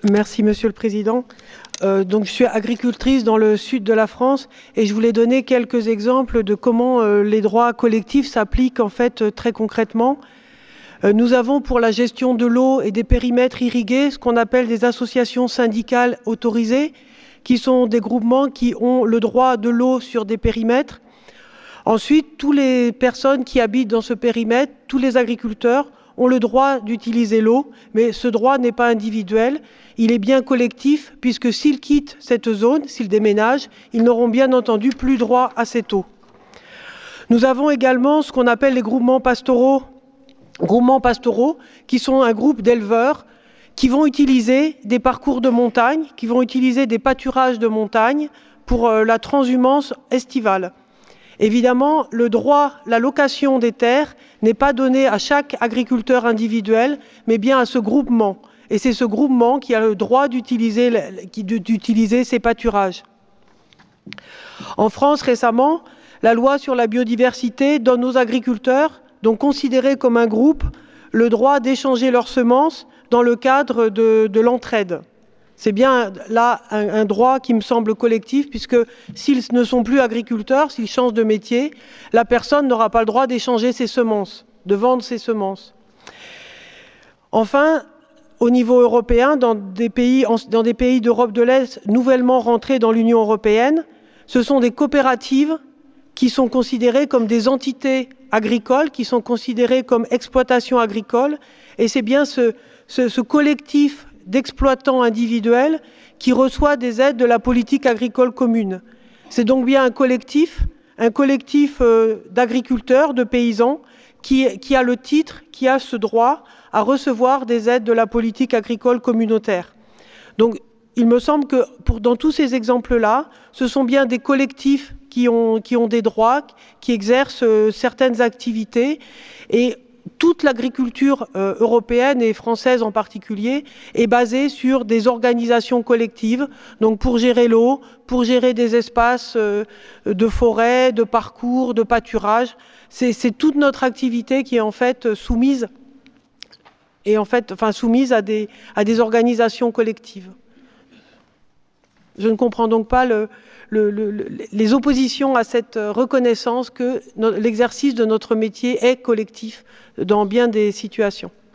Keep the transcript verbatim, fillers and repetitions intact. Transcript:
Merci, Monsieur le Président. Euh, donc, je suis agricultrice dans le sud de la France et je voulais donner quelques exemples de comment euh, les droits collectifs s'appliquent en fait euh, très concrètement. Euh, nous avons pour la gestion de l'eau et des périmètres irrigués ce qu'on appelle des associations syndicales autorisées, qui sont des groupements qui ont le droit de l'eau sur des périmètres. Ensuite, toutes les personnes qui habitent dans ce périmètre, tous les agriculteurs, ont le droit d'utiliser l'eau, mais ce droit n'est pas individuel, il est bien collectif, puisque s'ils quittent cette zone, s'ils déménagent, ils n'auront bien entendu plus droit à cette eau. Nous avons également ce qu'on appelle les groupements pastoraux, groupements pastoraux, qui sont un groupe d'éleveurs qui vont utiliser des parcours de montagne, qui vont utiliser des pâturages de montagne pour euh, la transhumance estivale. Évidemment, le droit, la location des terres n'est pas donné à chaque agriculteur individuel, mais bien à ce groupement. Et c'est ce groupement qui a le droit d'utiliser d'utiliser ces pâturages. En France, récemment, la loi sur la biodiversité donne aux agriculteurs, donc considérés comme un groupe, le droit d'échanger leurs semences dans le cadre de, de l'entraide. C'est bien là un, un droit qui me semble collectif, puisque s'ils ne sont plus agriculteurs, s'ils changent de métier, la personne n'aura pas le droit d'échanger ses semences, de vendre ses semences. Enfin, au niveau européen, dans des pays, dans des pays d'Europe de l'Est nouvellement rentrés dans l'Union européenne, ce sont des coopératives qui sont considérées comme des entités agricoles, qui sont considérées comme exploitations agricoles, et c'est bien ce, ce, ce collectif d'exploitants individuels qui reçoit des aides de la politique agricole commune. C'est donc bien un collectif, un collectif euh, d'agriculteurs, de paysans, qui, qui a le titre, qui a ce droit à recevoir des aides de la politique agricole communautaire. Donc, il me semble que pour, dans tous ces exemples-là, ce sont bien des collectifs qui ont, qui ont des droits, qui exercent euh, certaines activités, et toute l'agriculture euh, européenne et française en particulier est basée sur des organisations collectives, donc pour gérer l'eau, pour gérer des espaces euh, de forêt, de parcours, de pâturage. C'est toute notre activité qui est en fait soumise, et en fait, enfin, soumise à des, à des organisations collectives. Je ne comprends donc pas le, le, le, les oppositions à cette reconnaissance que l'exercice de notre métier est collectif dans bien des situations.